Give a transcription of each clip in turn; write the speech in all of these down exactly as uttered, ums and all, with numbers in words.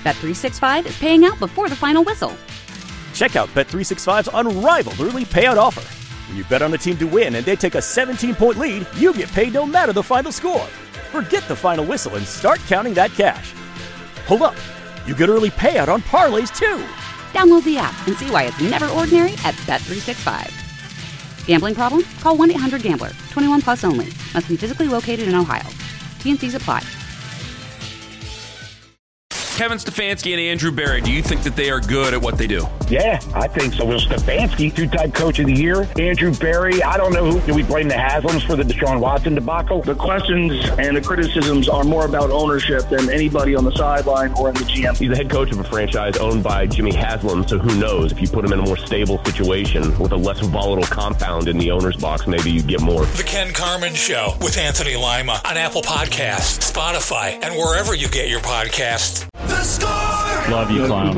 Bet three sixty-five is paying out before the final whistle. Check out Bet three sixty-five's unrivaled early payout offer. When you bet on a team to win and they take a seventeen-point lead, you get paid no matter the final score. Forget the final whistle and start counting that cash. Hold up. You get early payout on parlays, too. Download the app and see why it's never ordinary at Bet three sixty-five. Gambling problem? Call one eight hundred gambler. twenty-one plus only. Must be physically located in Ohio. T N Cs apply. Kevin Stefanski and Andrew Berry, do you think that they are good at what they do? Yeah, I think so. Well, Stefanski, two-time coach of the year. Andrew Berry, I don't know who. Do we blame the Haslams for the Deshaun Watson debacle? The questions and the criticisms are more about ownership than anybody on the sideline or in the G M. He's the head coach of a franchise owned by Jimmy Haslam, so who knows? If you put him in a more stable situation with a less volatile compound in the owner's box, maybe you get more. The Ken Carman Show with Anthony Lima on Apple Podcasts, Spotify, and wherever you get your podcasts. The Score! Love you, clown.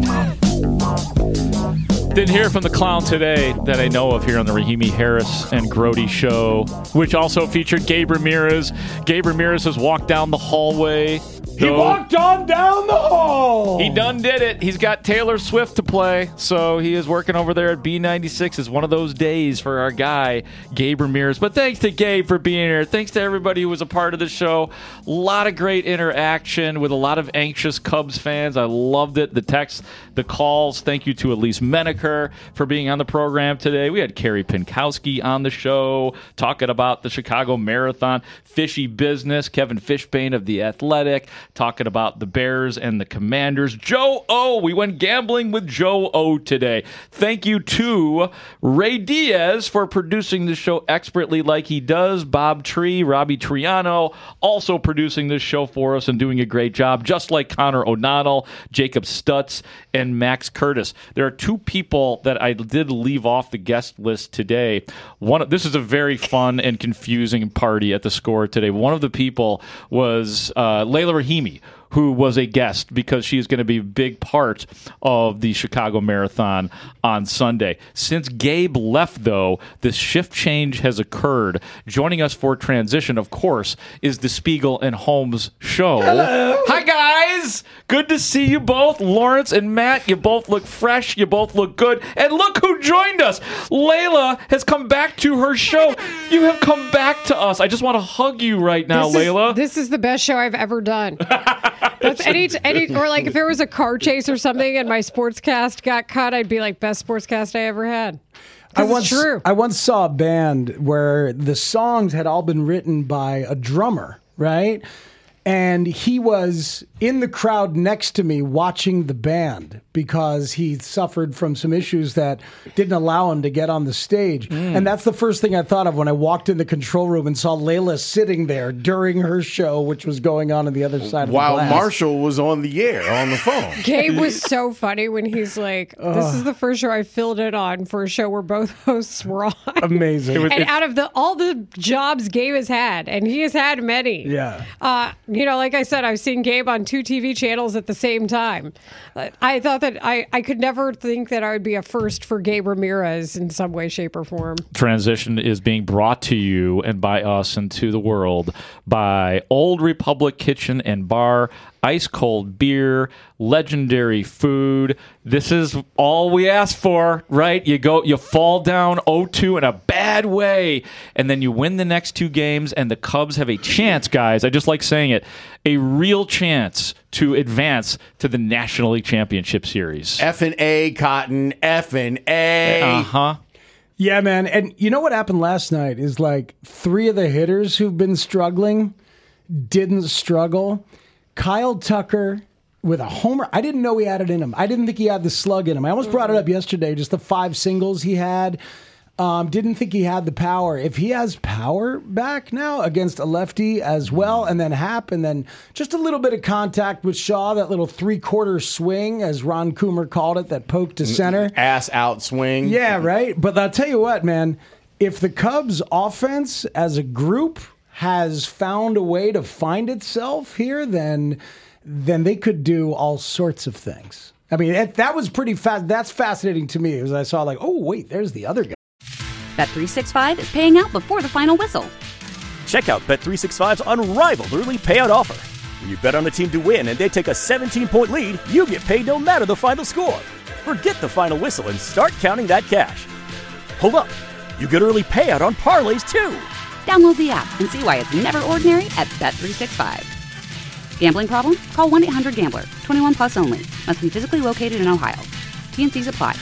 Didn't hear from the clown today that I know of here on the Rahimi Harris and Grody show, which also featured Gabe Ramirez. Gabe Ramirez has walked down the hallway. He walked on down the hall. He done did it. He's got Taylor Swift to play, so he is working over there at B ninety-six. It's one of those days for our guy, Gabe Ramirez. But thanks to Gabe for being here. Thanks to everybody who was a part of the show. A lot of great interaction with a lot of anxious Cubs fans. I loved it. The texts, the calls. Thank you to Elise Menaker for being on the program today. We had Carrie Pinkowski on the show talking about the Chicago Marathon. Fishy business. Kevin Fishbane of The Athletic talking about the Bears and the Commanders. Joe O. We went gambling with Joe O today. Thank you to Ray Diaz for producing the show expertly like he does. Bob Tree, Robbie Triano, also producing this show for us and doing a great job, just like Connor O'Donnell, Jacob Stutz, and Max Curtis. There are two people that I did leave off the guest list today. One, this is a very fun and confusing party at the Score today. One of the people was uh, Layla Rahimi, who was a guest because she is going to be a big part of the Chicago Marathon on Sunday. Since Gabe left, though, this shift change has occurred. Joining us for transition, of course, is the Spiegel and Holmes show. Hello. Hi, guys. Good to see you both. Lawrence and Matt, you both look fresh. You both look good. And look who joined us. Layla has come back to her show. You have come back to us. I just want to hug you right now, this Layla. Is, this is the best show I've ever done. That's any, any, or like if there was a car chase or something and my sportscast got cut, I'd be like, best sportscast I ever had. I once, it's true. I once saw a band where the songs had all been written by a drummer, right? And he was in the crowd next to me watching the band because he suffered from some issues that didn't allow him to get on the stage. Mm. And that's the first thing I thought of when I walked in the control room and saw Layla sitting there during her show, which was going on on the other side of While the glass. While Marshall was on the air, on the phone. Gabe was so funny when he's like, this uh, is the first show I filled it on for a show where both hosts were on. Amazing. Was, and out of the all the jobs Gabe has had, and he has had many. Yeah. Uh, you know, like I said, I've seen Gabe on two T V channels at the same time. I thought that I, I could never think that I would be a first for Gabe Ramirez in some way, shape, or form. Transition is being brought to you and by us and to the world by Old Republic Kitchen and Bar. Ice cold beer, legendary food. This is all we ask for, right? You go, you fall down oh two in a bad way, and then you win the next two games, and the Cubs have a chance, guys. I just like saying it, a real chance to advance to the National League Championship Series. F and A, Cotton. F and A. Uh huh. Yeah, man. And you know what happened last night is like three of the hitters who've been struggling didn't struggle. Kyle Tucker with a homer. I didn't know he had it in him. I didn't think he had the slug in him. I almost brought it up yesterday, just the five singles he had. Um, didn't think he had the power. If he has power back now against a lefty as well, and then Happ, and then just a little bit of contact with Shaw, that little three-quarter swing, as Ron Coomer called it, that poke to center. Ass out swing. Yeah, right? But I'll tell you what, man, if the Cubs offense as a group has found a way to find itself here, then then they could do all sorts of things. I mean, it, that was pretty fast. That's fascinating to me, as I saw like, oh, wait, there's the other guy. Bet three sixty-five is paying out before the final whistle. Check out Bet three sixty-five's unrivaled early payout offer. When you bet on a team to win and they take a seventeen-point lead, you get paid no matter the final score. Forget the final whistle and start counting that cash. Hold up. You get early payout on parlays, too. Download the app and see why it's never ordinary at Bet three sixty-five. Gambling problem? Call one eight hundred gambler. twenty-one plus only. Must be physically located in Ohio. T N Cs apply.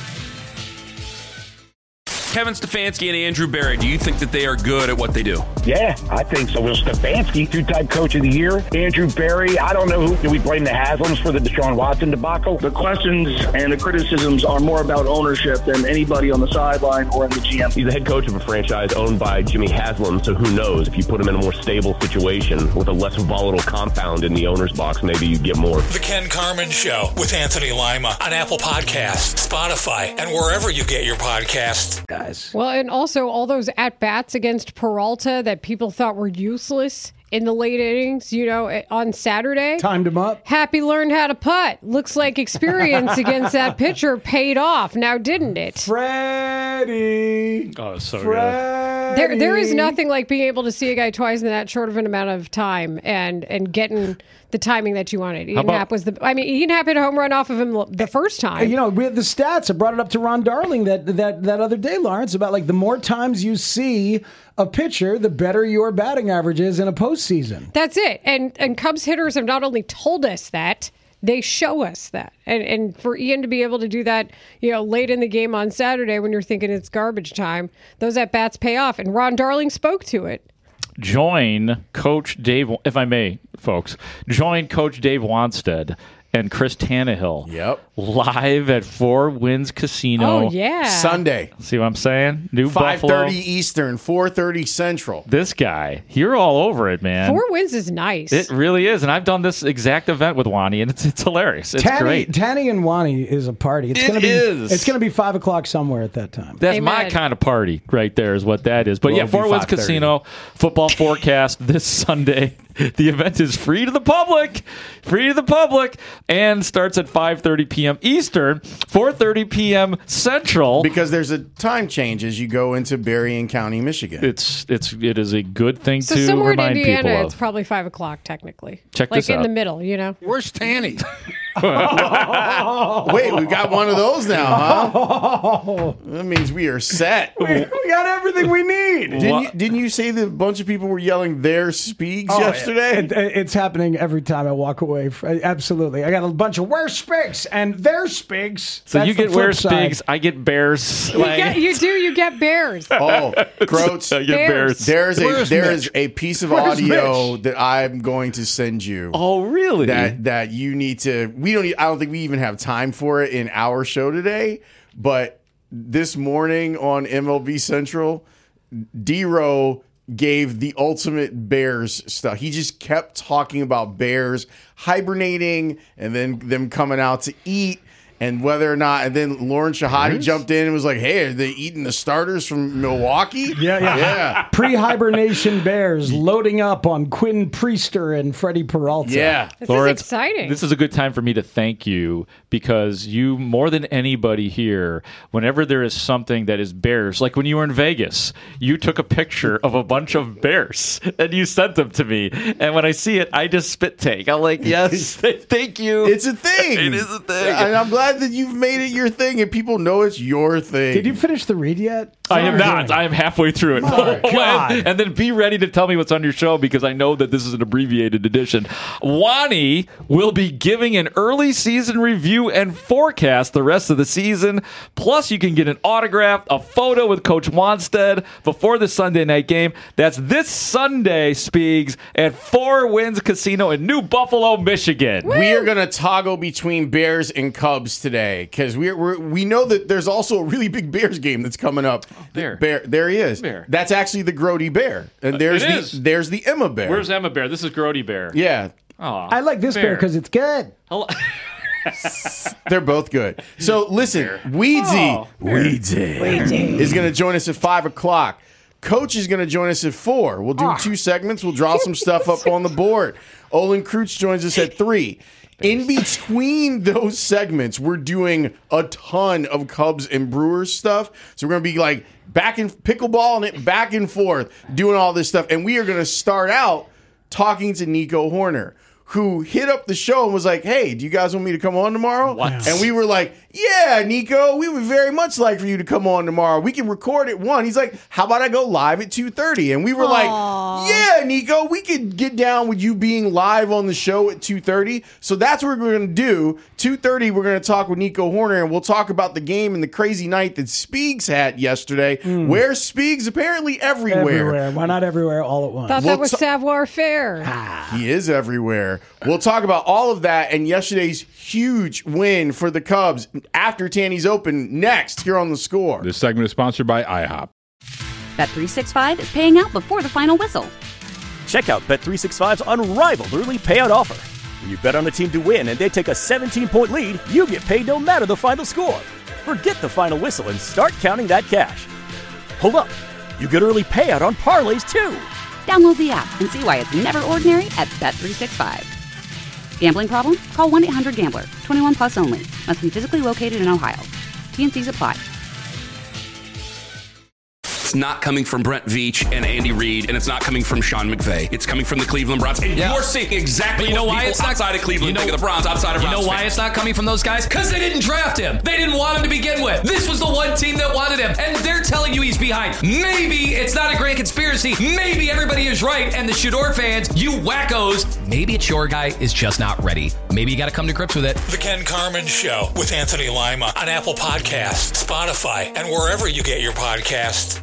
Kevin Stefanski and Andrew Berry, do you think that they are good at what they do? Yeah, I think so. Will Stefanski, two-time coach of the year. Andrew Berry, I don't know who. Do we blame the Haslams for the Deshaun Watson debacle? The questions and the criticisms are more about ownership than anybody on the sideline or in the G M. He's the head coach of a franchise owned by Jimmy Haslam, so who knows? If you put him in a more stable situation with a less volatile compound in the owner's box, maybe you get more. The Ken Carman Show with Anthony Lima on Apple Podcasts, Spotify, and wherever you get your podcasts. Guys. Well, and also all those at-bats against Peralta that people thought were useless in the late innings, you know, on Saturday. Timed him up. Happy learned how to putt. Looks like experience against that pitcher paid off. Now, didn't it? Freddie. Oh, so Freddie. There, there is nothing like being able to see a guy twice in that short of an amount of time and and getting the timing that you wanted. Ian about- Happ was the. I mean, Ian Happ hit a home run off of him the first time. You know, we had the stats. I brought it up to Ron Darling that that that other day, Lawrence, about like the more times you see a pitcher, the better your batting average is in a postseason. That's it. And and Cubs hitters have not only told us that, they show us that. And and for Ian to be able to do that, you know, late in the game on Saturday when you're thinking it's garbage time, those at bats pay off. And Ron Darling spoke to it. Join Coach Dave, if I may, folks, join Coach Dave Wanstead and Chris Tannehill. Yep. Live at Four Winds Casino. Oh, yeah. Sunday. See what I'm saying? New five Buffalo. thirty Eastern, four thirty Central. This guy, you're all over it, man. Four Wins is nice. It really is. And I've done this exact event with Wani, and it's, it's hilarious. It's Tanny, great. Tanny and Wani is a party. It's It gonna be is. It's going to be five o'clock somewhere at that time. That's my Amen. kind of party right there is what that is. But Will yeah, be Four Winds five thirty. Casino football forecast this Sunday. The event is free to the public, free to the public, and starts at five thirty p.m. Eastern, four thirty p.m. Central. Because there's a time change as you go into Berrien County, Michigan. It's it's it is a good thing so to somewhere in remind Indiana, people it's of. probably five o'clock technically. Check like this in out. the middle, you know. Where's Tanny? Wait, we've got one of those now, huh? That means we are set. We, we got everything we need. Didn't you, didn't you say that a bunch of people were yelling their Speaks Oh, yesterday? It, it- it's happening every time I walk away. Absolutely. I got a bunch of where Spigs and their Spigs. So That's you the get flip where side. Spigs, I get Bears. You, get, you do, you get bears. Oh, Croats. I get Bears. Bears. There's a Where's there Mitch? is a piece of Where's audio Mitch? that I'm going to send you. Oh, really? That that you need to. We don't. e- I don't think we even have time for it in our show today. But this morning on M L B Central, D-Row gave the ultimate Bears stuff. He just kept talking about Bears hibernating and then them coming out to eat. And whether or not, and then Lauren Shahadi jumped in and was like, "Hey, are they eating the starters from Milwaukee?" Yeah, yeah. yeah, Pre-hibernation Bears loading up on Quinn Priester and Freddie Peralta. yeah. This Lawrence, is exciting. This is a good time for me to thank you because you, more than anybody here, whenever there is something that is bears, like when you were in Vegas, you took a picture of a bunch of bears and you sent them to me. And when I see it, I just spit take. I'm like, yes, thank you. It's a thing. It is a thing. And I'm glad that you've made it your thing and people know it's your thing. Did you finish the read yet? I am Sorry. not. I am halfway through it. My God. and, and then be ready to tell me what's on your show because I know that this is an abbreviated edition. Wani will be giving an early season review and forecast the rest of the season. Plus, you can get an autograph, a photo with Coach Wanstead before the Sunday night game. That's this Sunday, Speegs, at Four Winds Casino in New Buffalo, Michigan. We are going to toggle between Bears and Cubs today because we we're, we know that there's also a really big Bears game that's coming up. Bear. Bear, there he is. Bear. That's actually the Grody Bear, and there's it the is. there's the Emma Bear. Where's Emma Bear? This is Grody Bear. yeah, Aw, I like this bear because it's good. Hello- they're both good. So listen, Weedsy, Oh, Weedsy, is going to join us at five o'clock. Coach is going to join us at four. We'll do two segments. We'll draw some stuff up on the board. Olin Kreutz joins us at three. In between those segments, we're doing a ton of Cubs and Brewers stuff. So we're going to be like back and pickleball and it back and forth, doing all this stuff. And we are going to start out talking to Nico Horner, who hit up the show and was like, hey, do you guys want me to come on tomorrow? What? And we were like, yeah, Nico, we would very much like for you to come on tomorrow. We can record at one. He's like, how about I go live at two thirty? And we were Aww. like, yeah, Nico, we could get down with you being live on the show at two thirty. So that's what we're going to do. two thirty, we're going to talk with Nico Horner, and we'll talk about the game and the crazy night that Speegs had yesterday. Mm. Where Speegs apparently everywhere. Everywhere. Why not everywhere all at once? Thought We'll that was ta- Savoir Faire. He is everywhere. We'll talk about all of that and yesterday's huge win for the Cubs after Tanny's Open next here on The Score. This segment is sponsored by IHOP. Bet three sixty-five is paying out before the final whistle. Check out Bet three sixty-five's unrivaled early payout offer. When you bet on a team to win and they take a seventeen-point lead, you get paid no matter the final score. Forget the final whistle and start counting that cash. Hold up. You get early payout on parlays, too. Download the app and see why it's never ordinary at Bet three sixty-five. Gambling problem? Call one eight hundred gambler. twenty-one plus only. Must be physically located in Ohio. T N Cs apply. It's not coming from Brent Veach and Andy Reid, and it's not coming from Sean McVay. It's coming from the Cleveland Browns. And Yeah. you're seeing exactly But you know what why people it's not- outside of Cleveland you know- think of the Browns, outside of You Browns know why fans. it's not coming from those guys? Because they didn't draft him. They didn't want him to begin with. This was the one team that wanted him, and they're telling you he's behind. Maybe it's not a grand conspiracy. Maybe everybody is right, and the Shador fans, you wackos, maybe it's your guy is just not ready. Maybe you got to come to grips with it. The Ken Carman Show with Anthony Lima on Apple Podcasts, Spotify, and wherever you get your podcasts.